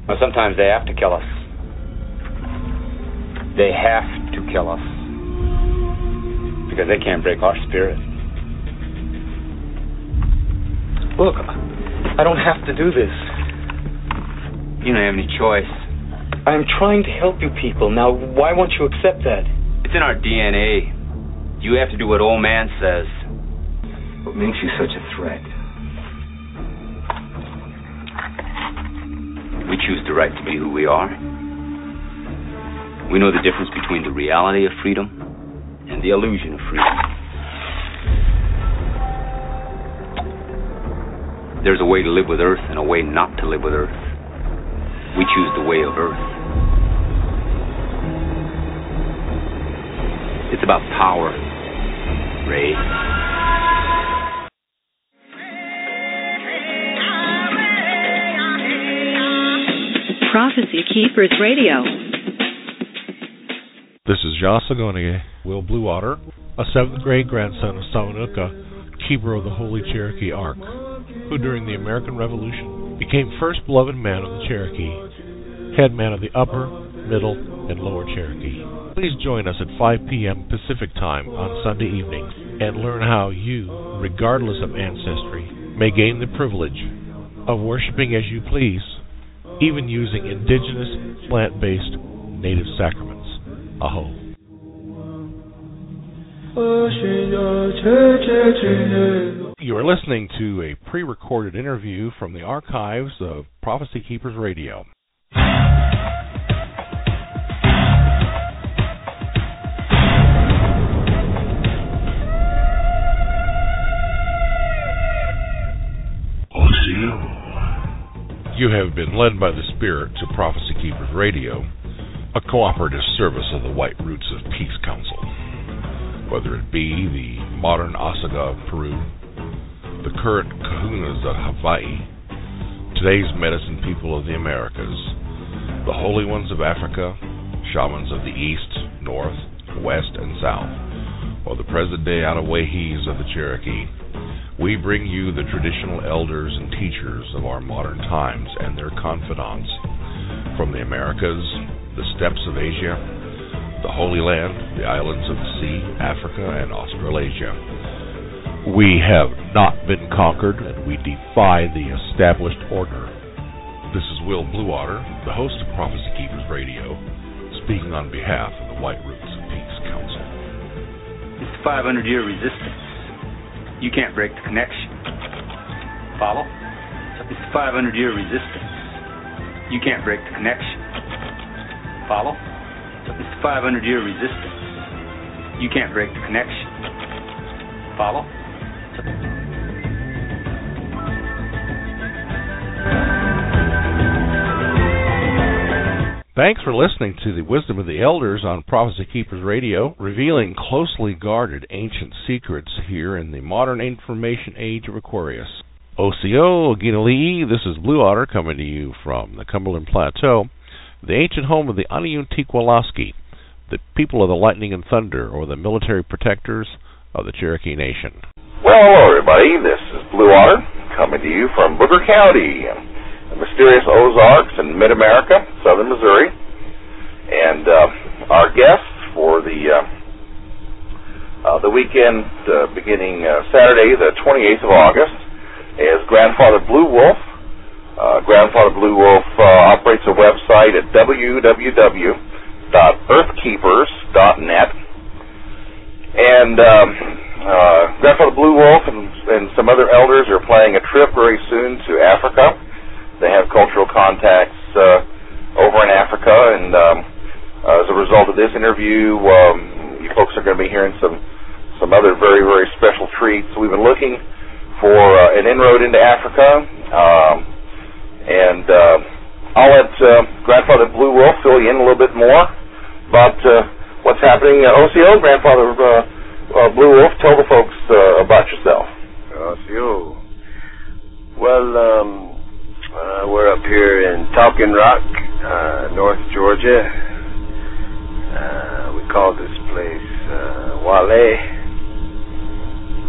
Well, sometimes they have to kill us. They have to kill us. Because they can't break our spirit. Look, I don't have to do this. You don't have any choice. I'm trying to help you people. Now, why won't you accept that? It's in our DNA. You have to do what old man says. What makes you such a threat? We choose the right to be who we are. We know the difference between the reality of freedom and the illusion of freedom. There's a way to live with Earth and a way not to live with Earth. We choose the way of Earth. It's about power, Ray. Prophecy Keepers Radio. This is Jasagonige, Will Bluewater, a 7th grade grandson of Sawanuka, keeper of the Holy Cherokee Ark, who during the American Revolution became first beloved man of the Cherokee, head man of the Upper, Middle, and Lower Cherokee. Please join us at 5 p.m. Pacific Time on Sunday evenings and learn how you, regardless of ancestry, may gain the privilege of worshiping as you please, even using indigenous, plant-based, native sacraments. Aho. You are listening to a pre-recorded interview from the archives of Prophecy Keepers Radio. You have been led by the Spirit to Prophecy Keepers Radio, a cooperative service of the White Roots of Peace Council. Whether it be the modern Osaga of Peru, the current Kahunas of Hawaii, today's medicine people of the Americas, the holy ones of Africa, shamans of the East, North, West, and South, or the present-day Anawahis of the Cherokee, we bring you the traditional elders and teachers of our modern times and their confidants from the Americas, the steppes of Asia, the Holy Land, the islands of the sea, Africa, and Australasia. We have not been conquered, and we defy the established order. This is Will Bluewater, the host of Prophecy Keepers Radio, speaking on behalf of the White Roots of Peace Council. It's the 500-year resistance. You can't break the connection. Follow? It's the 500-year resistance. You can't break the connection. Follow? It's the 500-year resistance. You can't break the connection. Follow? Thanks for listening to the Wisdom of the Elders on Prophecy Keepers Radio, revealing closely guarded ancient secrets here in the modern information age of Aquarius. Osio Ginali'i, this is Bluewater coming to you from the Cumberland Plateau, the ancient home of the Aniuntiqualaski, the people of the lightning and thunder, or the military protectors of the Cherokee Nation. Well, hello everybody, this is Bluewater coming to you from Booker County, the mysterious Ozarks in mid-America, southern Missouri. And our guest for the weekend beginning Saturday, the 28th of August, is Grandfather Blue Wolf. Grandfather Blue Wolf operates a website at www.earthkeepers.net. And Grandfather Blue Wolf and some other elders are planning a trip very soon to Africa. They have cultural contacts over in Africa, and as a result of this interview, you folks are going to be hearing some other very, very special treats. We've been looking for an inroad into Africa, and I'll let Grandfather Blue Wolf fill you in a little bit more about what's happening. OCO, Grandfather Blue Wolf, tell the folks about yourself. OCO. Well, we're up here in Talking Rock, North Georgia. We call this place Wale,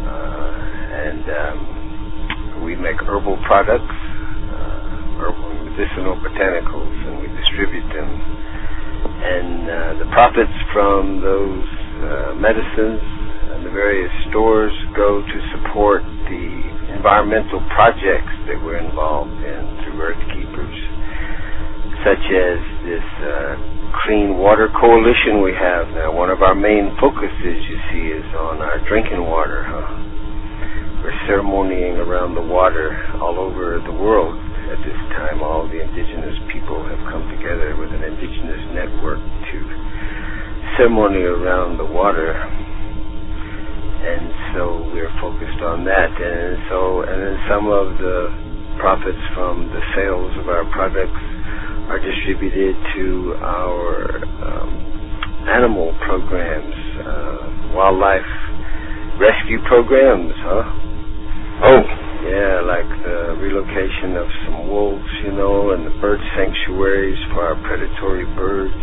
and we make herbal products, herbal medicinal botanicals, and we distribute them. And the profits from those medicines and the various stores go to support the environmental projects that we're involved in through Earth Keepers, such as this Clean Water Coalition we have now. One of our main focuses, you see, is on our drinking water. We're ceremonying around the water all over the world at this time. All the indigenous people have come together with an indigenous network to ceremony around the water. And so we're focused on that. And then some of the profits from the sales of our products are distributed to our animal programs, wildlife rescue programs, Oh. Yeah, like the relocation of some wolves, and the bird sanctuaries for our predatory birds,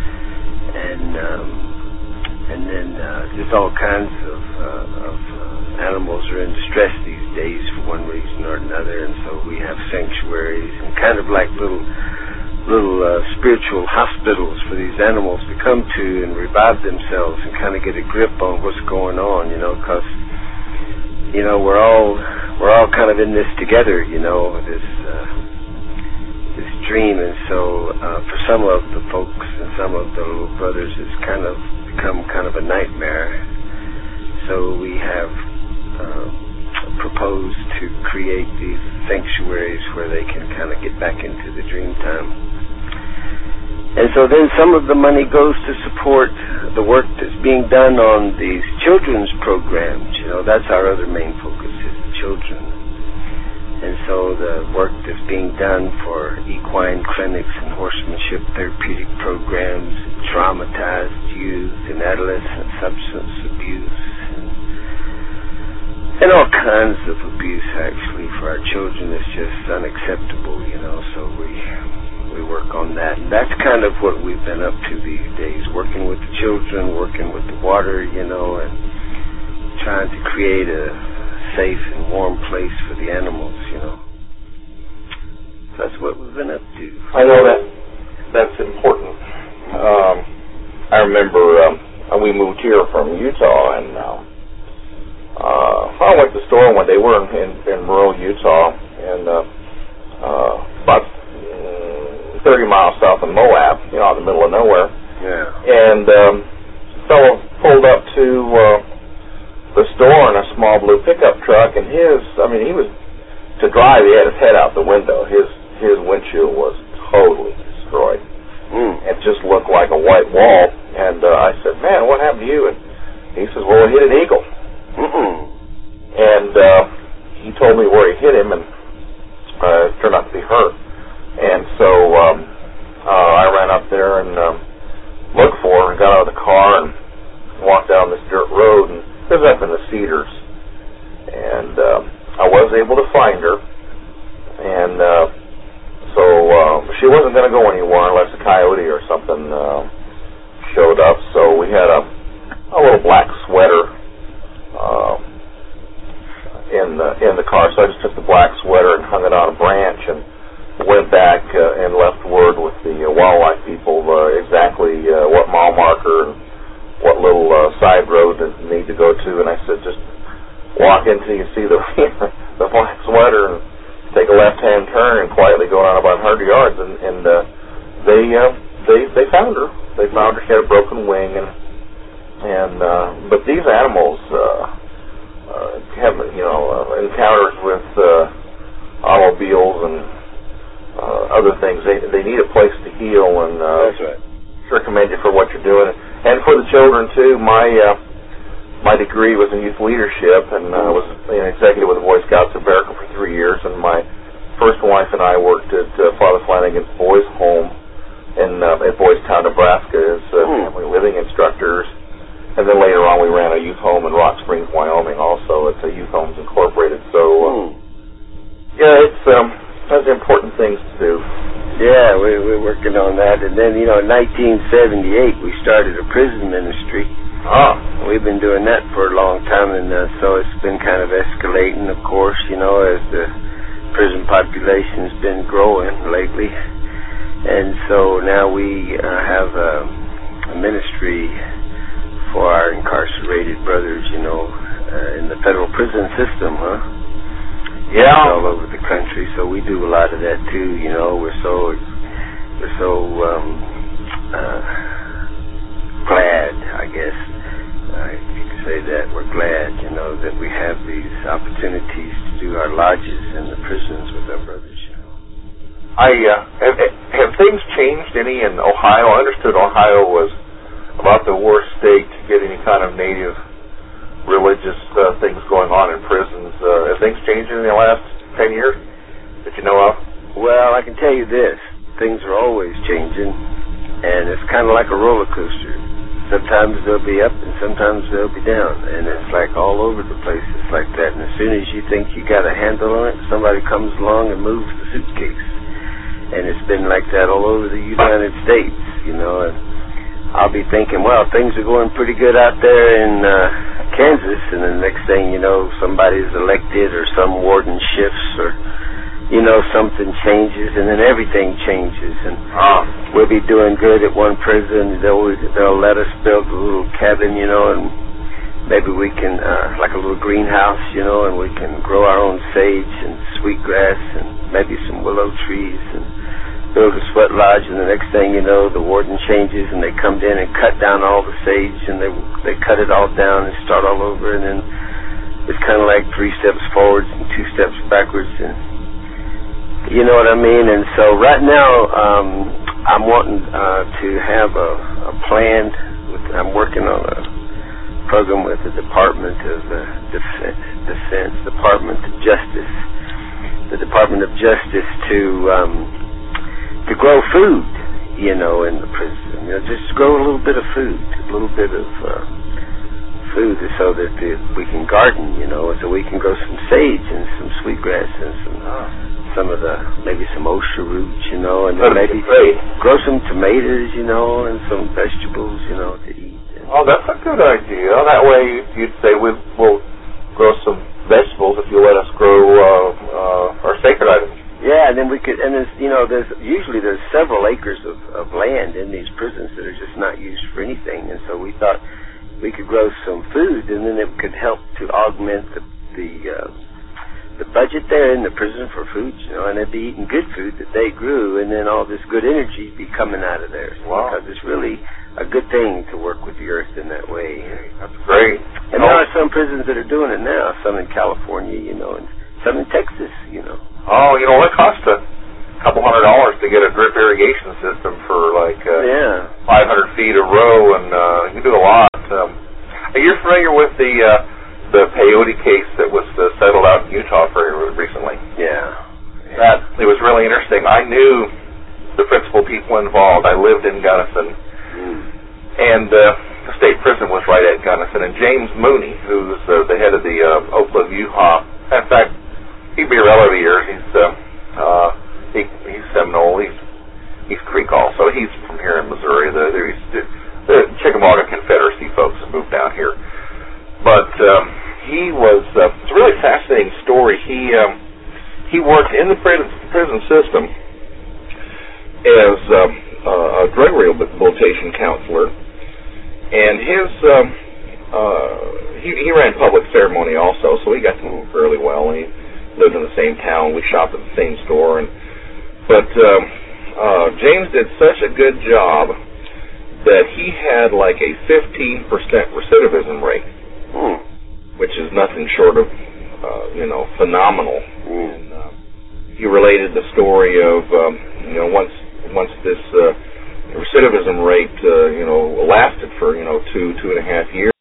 and then just all kinds of animals are in distress these days for one reason or another, and so we have sanctuaries and kind of like little spiritual hospitals for these animals to come to and revive themselves and kind of get a grip on what's going on, because we're all kind of in this together, this dream. And so for some of the folks and some of the little brothers, it's kind of become kind of a nightmare. So we have proposed to create these sanctuaries where they can kind of get back into the dream time. And so then some of the money goes to support the work that's being done on these children's programs. That's our other main focus, is the children. And so the work that's being done for equine clinics and horsemanship therapeutic programs, traumatized youth and adolescent substance abuse, and all kinds of abuse, actually, for our children is just unacceptable, so we work on that. And that's kind of what we've been up to these days, working with the children, working with the water, and trying to create a safe and warm place for the animals, So that's what we've been up to. I know that's important. I remember we moved here from Utah, and I went to the store one day. We're in rural Utah, and about 30 miles south of Moab, out in the middle of nowhere. Yeah. And a fellow pulled up to the store in a small blue pickup truck, and he was to drive. He had his head out the window. His windshield was totally destroyed. It just looked like a white wall. And I said, "Man, what happened to you?" And he says, "Well, it hit an eagle." And he told me where he hit him, and it turned out to be her. And so I ran up there and looked for her and got out of the car and walked down this dirt road, and it was up in the cedars. And I was able to find her, and so she wasn't going to go anywhere unless a coyote or something showed up. So we had a little black sweater in the car, so I just took the black sweater and hung it on a branch and went back and left word with the wildlife people exactly what mile marker and what little side road that need to go to. And I said, just walk until you see the black sweater and take a left-hand turn and quietly go down about 100 yards. And they found her. They found her. She had a broken wing, but these animals have encounters with automobiles and other things. They need a place to heal, and that's right. Sure commend you for what you're doing, and for the children too. My degree was in youth leadership, and I was an executive with the Boy Scouts of America for 3 years. And my first wife and I worked at Father Flanagan's Boys Home at Boys Town, Nebraska, as family living instructors. And then later on, we ran a youth home in Rock Springs, Wyoming. Also, it's a Youth Homes Incorporated. So, those are important things to do. Yeah, we're working on that. And then, in 1978, we started a prison ministry. We've been doing that for a long time, and so it's been kind of escalating, of course, as the prison population's been growing lately, and so now we have a ministry for our incarcerated brothers, in the federal prison system, huh? Yeah. All over the country, so we do a lot of that too. We're so glad, I guess, if you could say that. We're glad, that we have these opportunities to do our lodges in the prisons with our brothers. Have things changed any in Ohio? I understood Ohio was about the worst state to get any kind of native religious things going on in prisons. Have things changed in the last 10 years that you know of? Well, I can tell you this. Things are always changing, and it's kind of like a roller coaster. Sometimes they'll be up, and sometimes they'll be down, and it's like all over the place. It's like that, and as soon as you think you got a handle on it, somebody comes along and moves the suitcase. And it's been like that all over the United States, and I'll be thinking, well, things are going pretty good out there in Kansas, and the next thing you know, somebody's elected or some warden shifts or, something changes, and then everything changes. And we'll be doing good at one prison. They'll let us build a little cabin, and maybe we can, like a little greenhouse, and we can grow our own sage and sweetgrass and maybe some willow trees and build a sweat lodge. And the next thing you know, the warden changes and they come in and cut down all the sage, and they cut it all down and start all over, and then it's kind of like 3 steps forwards and 2 steps backwards, and you know what I mean? And so right now, I'm wanting to have a plan. I'm working on a program with the Department of Defense, Department of Justice, the Department of Justice to grow food, in the prison. Just grow a little bit of food, food, so that we can garden, so we can grow some sage and some sweetgrass and some of maybe some osha roots, and then maybe grow some tomatoes, and some vegetables, to eat. Oh, that's a good idea. That way you'd say we'll grow some vegetables if you let us grow our sacred items. Yeah, and then we could, and there's several acres of land in these prisons that are just not used for anything, and so we thought we could grow some food, and then it could help to augment the budget there in the prison for food, and they'd be eating good food that they grew, and then all this good energy be coming out of there. Wow. Because it's really a good thing to work with the earth in that way. That's great. And there are some prisons that are doing it now, some in California, and some in Texas, Oh, it costs a couple $100 to get a drip irrigation system for 500 feet a row, and you can do a lot. Are you familiar with the peyote case that was settled out in Utah very recently? Yeah. It was really interesting. I knew the principal people involved. I lived in Gunnison, and the state prison was right at Gunnison. And James Mooney, who's the head of the Oak Cliff U-Haul, in fact, he'd be a relative of yours. He's Seminole. He's Creek also. He's from here in Missouri. The Chickamauga Confederacy folks moved down here. But he was it's a really fascinating story. He worked in the prison system as a drug rehabilitation counselor, and he ran public ceremony also, so he got to know him fairly well. And he lived in the same town. We shopped at the same store, but James did such a good job that he had like a 15% recidivism rate, which is nothing short of, phenomenal. And he related the story of, once this recidivism rate, lasted for, 2.5 years.